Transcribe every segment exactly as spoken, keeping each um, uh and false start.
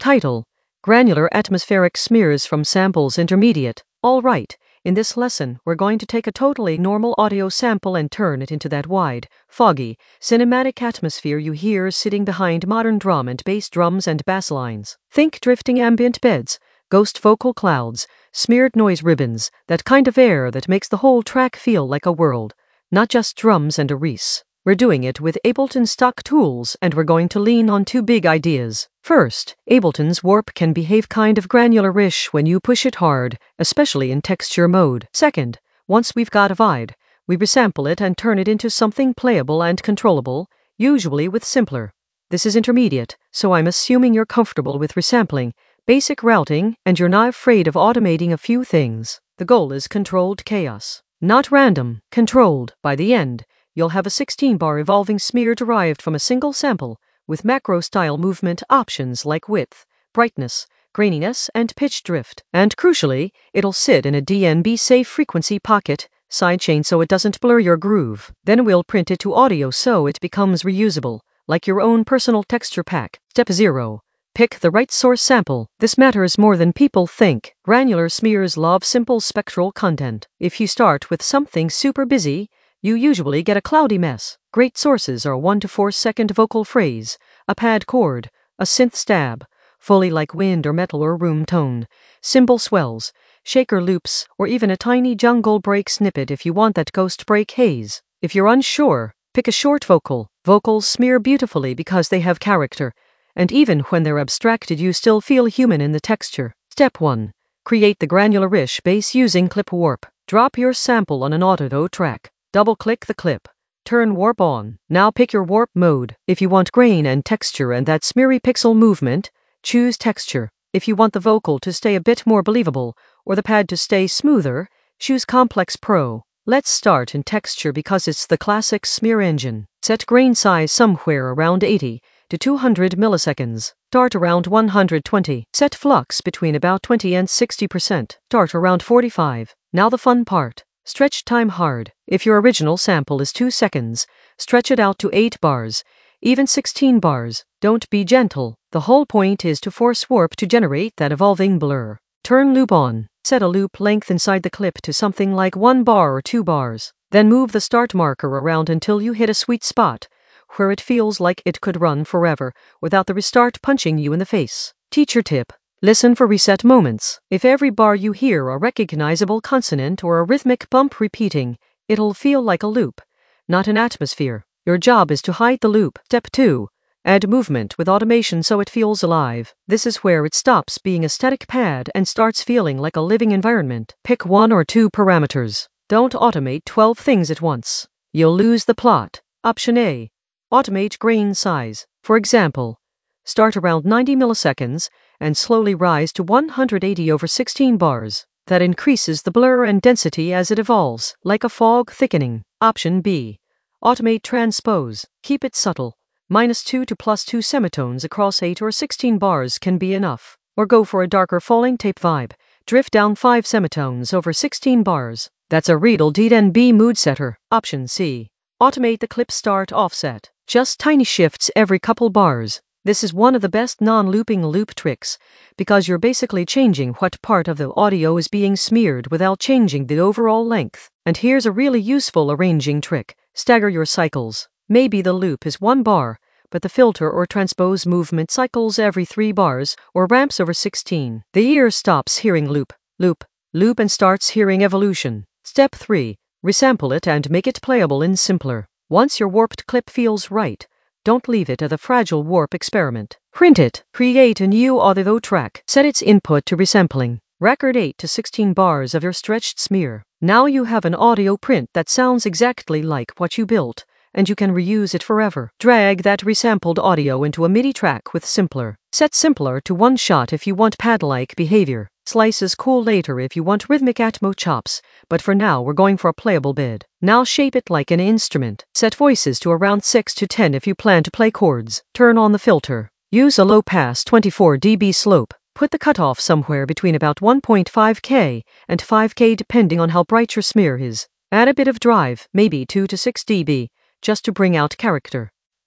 Title: Granular Atmospheric Smears from Samples Intermediate. All right, in this lesson, we're going to take a totally normal audio sample and turn it into that wide, foggy, cinematic atmosphere you hear sitting behind modern drum and bass drums and bass lines. Think drifting ambient beds, ghost vocal clouds, smeared noise ribbons, that kind of air that makes the whole track feel like a world, not just drums and a reese. We're doing it with Ableton stock tools, and we're going to lean on two big ideas. First, Ableton's warp can behave kind of granular-ish when you push it hard, especially in texture mode. Second, once we've got a vibe, we resample it and turn it into something playable and controllable, usually with simpler. This is intermediate, so I'm assuming you're comfortable with resampling, basic routing, and you're not afraid of automating a few things. The goal is controlled chaos. Not random, controlled. By the end, you'll have a sixteen bar evolving smear derived from a single sample, with macro-style movement options like width, brightness, graininess, and pitch drift. And crucially, it'll sit in a D N B-safe frequency pocket, sidechain so it doesn't blur your groove. Then we'll print it to audio so it becomes reusable, like your own personal texture pack. Step zero. Pick the right source sample. This matters more than people think. Granular smears love simple spectral content. If you start with something super busy, you usually get a cloudy mess. Great sources are one to four second vocal phrase, a pad chord, a synth stab, Foley like wind or metal or room tone, cymbal swells, shaker loops, or even a tiny jungle break snippet if you want that ghost break haze. If you're unsure, pick a short vocal. Vocals smear beautifully because they have character, and even when they're abstracted you still feel human in the texture. Step one. Create the granular-ish bass using clip warp. Drop your sample on an auto track. Double-click the clip. Turn warp on. Now pick your warp mode. If you want grain and texture and that smeary pixel movement, choose texture. If you want the vocal to stay a bit more believable, or the pad to stay smoother, choose Complex Pro. Let's start in texture because it's the classic smear engine. Set grain size somewhere around eighty to two hundred milliseconds. Start around one hundred twenty. Set flux between about twenty and sixty percent. Start around forty-five. Now the fun part. Stretch time hard. If your original sample is two seconds, stretch it out to eight bars, even sixteen bars. Don't be gentle. The whole point is to force warp to generate that evolving blur. Turn loop on. Set a loop length inside the clip to something like one bar or two bars. Then move the start marker around until you hit a sweet spot, where it feels like it could run forever without the restart punching you in the face. Teacher tip. Listen for reset moments. If every bar you hear a recognizable consonant or a rhythmic bump repeating, it'll feel like a loop, not an atmosphere. Your job is to hide the loop. Step two. Add movement with automation so it feels alive. This is where it stops being a static pad and starts feeling like a living environment. Pick one or two parameters. Don't automate twelve things at once. You'll lose the plot. Option A. Automate grain size. For example, start around ninety milliseconds and slowly rise to one hundred eighty over sixteen bars. That increases the blur and density as it evolves, like a fog thickening. Option B. Automate transpose. Keep it subtle. Minus two to plus two semitones across eight or sixteen bars can be enough. Or go for a darker falling tape vibe. Drift down five semitones over sixteen bars. That's a real D N B mood setter. Option C. Automate the clip start offset. Just tiny shifts every couple bars. This is one of the best non-looping loop tricks, because you're basically changing what part of the audio is being smeared without changing the overall length. And here's a really useful arranging trick. Stagger your cycles. Maybe the loop is one bar, but the filter or transpose movement cycles every three bars or ramps over sixteen. The ear stops hearing loop, loop, loop and starts hearing evolution. Step three. Resample it and make it playable in simpler. Once your warped clip feels right, don't leave it as a fragile warp experiment. Print it. Create a new audio track. Set its input to resampling. Record eight to sixteen bars of your stretched smear. Now you have an audio print that sounds exactly like what you built, and you can reuse it forever. Drag that resampled audio into a MIDI track with Simpler. Set Simpler to one shot if you want pad-like behavior. Slice is cool later if you want rhythmic atmo chops, but for now we're going for a playable bid. Now shape it like an instrument. Set voices to around six to ten if you plan to play chords. Turn on the filter. Use a low-pass twenty-four decibel slope. Put the cutoff somewhere between about one point five K and five K depending on how bright your smear is. Add a bit of drive, maybe two to six decibels, just to bring out character.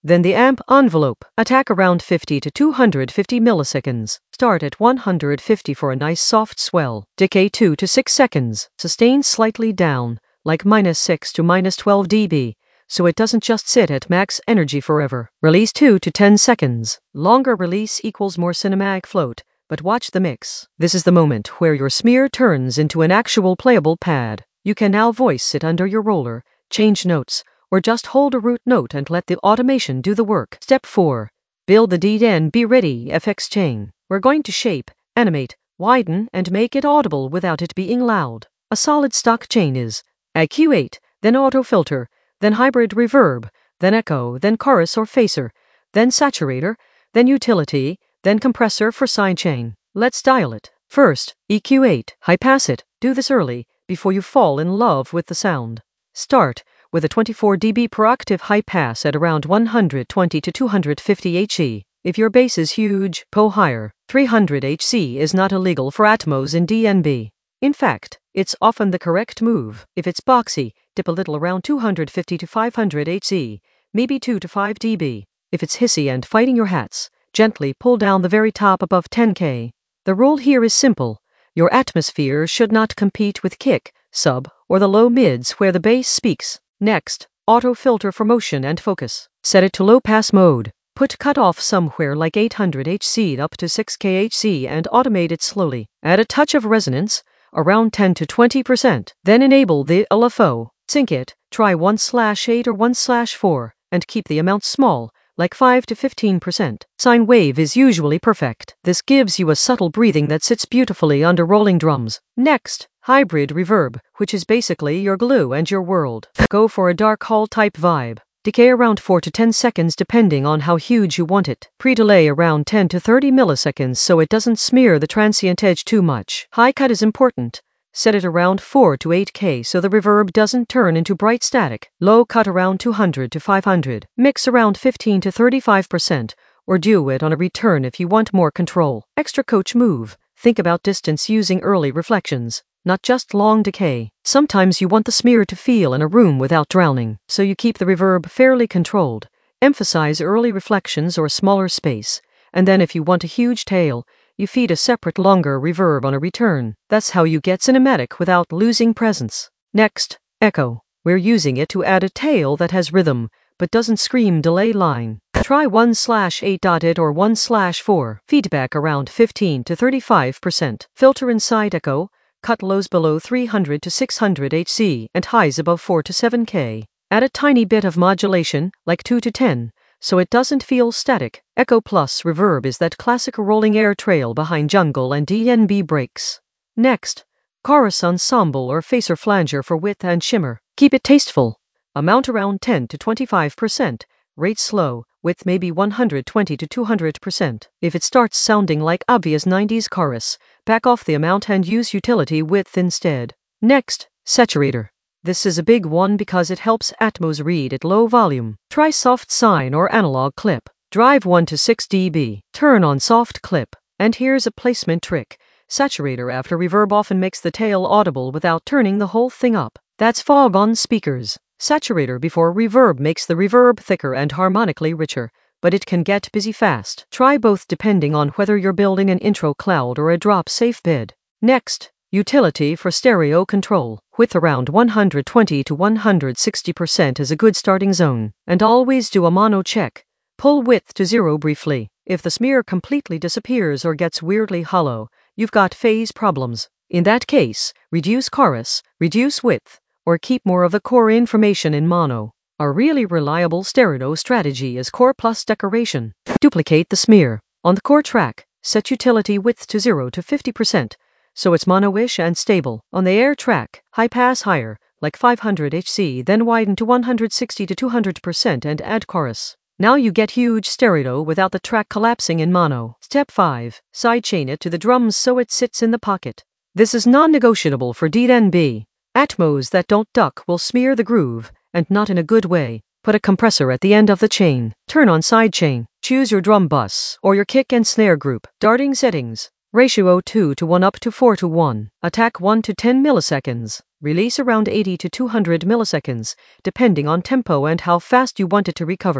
Then the amp envelope. Attack around fifty to two hundred fifty milliseconds. Start at one hundred fifty for a nice soft swell. Decay two to six seconds. Sustain slightly down, like minus six to minus twelve decibels. So it doesn't just sit at max energy forever. Release two to ten seconds. Longer release equals more cinematic float, but watch the mix. This is the moment where your smear turns into an actual playable pad. You can now voice it under your roller, change notes, or just hold a root note and let the automation do the work. Step four. Build the D N B Ready F X chain. We're going to shape, animate, widen, and make it audible without it being loud. A solid stock chain is I Q eight, then auto filter, then hybrid reverb, then echo, then chorus or phaser, then saturator, then utility, then compressor for sidechain. Let's dial it. First, E Q eight. High pass it. Do this early, before you fall in love with the sound. Start with a twenty-four decibel per octave high pass at around one hundred twenty to two hundred fifty hertz. If your bass is huge, go higher. three hundred hertz is not illegal for Atmos in D N B. In fact, it's often the correct move. If it's boxy, dip a little around two hundred fifty to five hundred hertz, maybe two to five decibels. If it's hissy and fighting your hats, gently pull down the very top above ten K. The rule here is simple. Your atmosphere should not compete with kick, sub, or the low mids where the bass speaks. Next, auto filter for motion and focus. Set it to low pass mode. Put cutoff somewhere like eight hundred hertz up to six K hertz and automate it slowly. Add a touch of resonance, around ten to twenty percent. Then enable the L F O. Sync it, try one slash eight or one slash four, and keep the amount small, like five to fifteen percent. Sine wave is usually perfect. This gives you a subtle breathing that sits beautifully under rolling drums. Next, hybrid reverb, which is basically your glue and your world. Go for a dark hall type vibe. Decay around four to ten seconds depending on how huge you want it. Pre-delay around ten to thirty milliseconds so it doesn't smear the transient edge too much. High cut is important. Set it around four to eight K so the reverb doesn't turn into bright static. Low cut around two hundred to five hundred. Mix around fifteen to thirty-five percent, or do it on a return if you want more control. Extra coach move. Think about distance using early reflections, not just long decay. Sometimes you want the smear to feel in a room without drowning, so you keep the reverb fairly controlled. Emphasize early reflections or smaller space, and then if you want a huge tail, you feed a separate longer reverb on a return. That's how you get cinematic without losing presence. Next, echo. We're using it to add a tail that has rhythm, but doesn't scream delay line. Try one slash eight dotted or one slash four. Feedback around fifteen to thirty-five percent. Filter inside echo. Cut lows below three hundred to six hundred hertz and highs above four to seven K. Add a tiny bit of modulation, like two to ten, so it doesn't feel static. Echo plus reverb is that classic rolling air trail behind jungle and D N B breaks. Next, chorus ensemble or phaser flanger for width and shimmer. Keep it tasteful. Amount around ten to twenty-five percent. Rate slow, width maybe one hundred twenty to two hundred percent. If it starts sounding like obvious nineties chorus, back off the amount and use utility width instead. Next, saturator. This is a big one because it helps Atmos read at low volume. Try soft sine or analog clip. Drive one to six decibels. Turn on soft clip. And here's a placement trick. Saturator after reverb often makes the tail audible without turning the whole thing up. That's fog on speakers. Saturator before reverb makes the reverb thicker and harmonically richer, but it can get busy fast. Try both depending on whether you're building an intro cloud or a drop-safe bed. Next, utility for stereo control. Width around one hundred twenty to one hundred sixty percent is a good starting zone. And always do a mono check. Pull width to zero briefly. If the smear completely disappears or gets weirdly hollow, you've got phase problems. In that case, reduce chorus, reduce width, or keep more of the core information in mono. A really reliable stereo strategy is core plus decoration. Duplicate the smear. On the core track, set utility width to zero to fifty percent, so it's mono-ish and stable. On the air track, high pass higher, like five hundred hertz, then widen to one hundred sixty to two hundred percent and add chorus. Now you get huge stereo without the track collapsing in mono. Step five. Sidechain it to the drums so it sits in the pocket. This is non-negotiable for D N B. Atmos that don't duck will smear the groove, and not in a good way. Put a compressor at the end of the chain. Turn on sidechain. Choose your drum bus or your kick and snare group. Darting settings. Ratio two to one up to four to one. Attack one to ten milliseconds. Release around eighty to two hundred milliseconds, depending on tempo and how fast you want it to recover.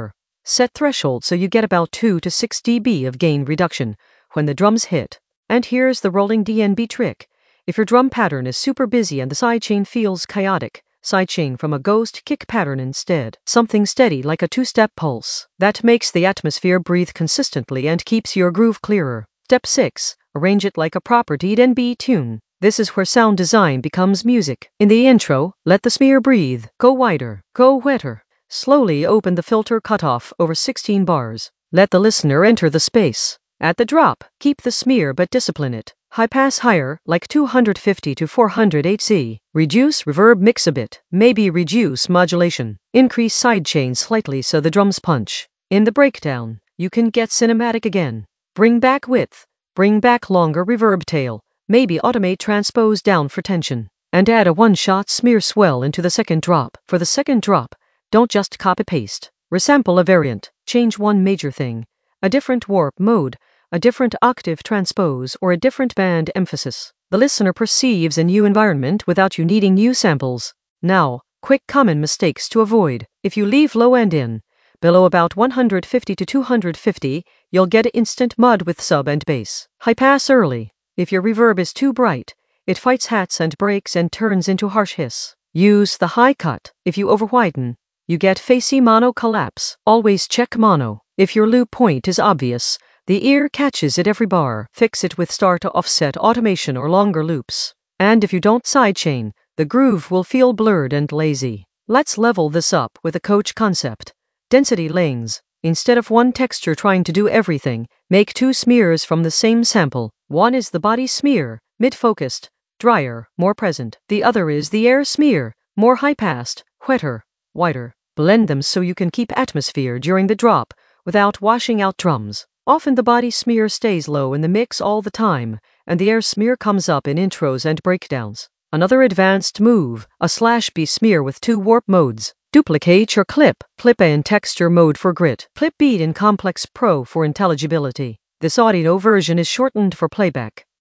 Set threshold so you get about two to six decibels of gain reduction when the drums hit. And here's the rolling D N B trick. If your drum pattern is super busy and the sidechain feels chaotic, sidechain from a ghost kick pattern instead. Something steady like a two-step pulse. That makes the atmosphere breathe consistently and keeps your groove clearer. Step six. Arrange it like a proper D N B tune. This is where sound design becomes music. In the intro, let the smear breathe. Go wider. Go wetter. Slowly open the filter cutoff over sixteen bars. Let the listener enter the space. At the drop, keep the smear but discipline it. High pass higher, like two fifty to four hundred hertz. Reduce reverb mix a bit, maybe reduce modulation. Increase sidechain slightly so the drums punch. In the breakdown, you can get cinematic again. Bring back width. Bring back longer reverb tail. Maybe automate transpose down for tension. And add a one-shot smear swell into the second drop. For the second drop, don't just copy-paste. Resample a variant. Change one major thing. A different warp mode, a different octave transpose, or a different band emphasis. The listener perceives a new environment without you needing new samples. Now, quick common mistakes to avoid. If you leave low end in, below about one fifty to two fifty, you'll get instant mud with sub and bass. High pass early. If your reverb is too bright, it fights hats and breaks and turns into harsh hiss. Use the high cut. If you overwiden, you get facey mono collapse. Always check mono. If your loop point is obvious, the ear catches it every bar. Fix it with start to offset automation or longer loops. And if you don't sidechain, the groove will feel blurred and lazy. Let's level this up with a coach concept. Density lanes. Instead of one texture trying to do everything, make two smears from the same sample. One is the body smear, mid-focused, drier, more present. The other is the air smear, more high-passed, wetter, wider. Blend them so you can keep atmosphere during the drop without washing out drums. Often the body smear stays low in the mix all the time, and the air smear comes up in intros and breakdowns. Another advanced move, a slash B smear with two warp modes. Duplicate your clip, clip A in texture mode for grit, clip B in complex pro for intelligibility. This audio version is shortened for playback.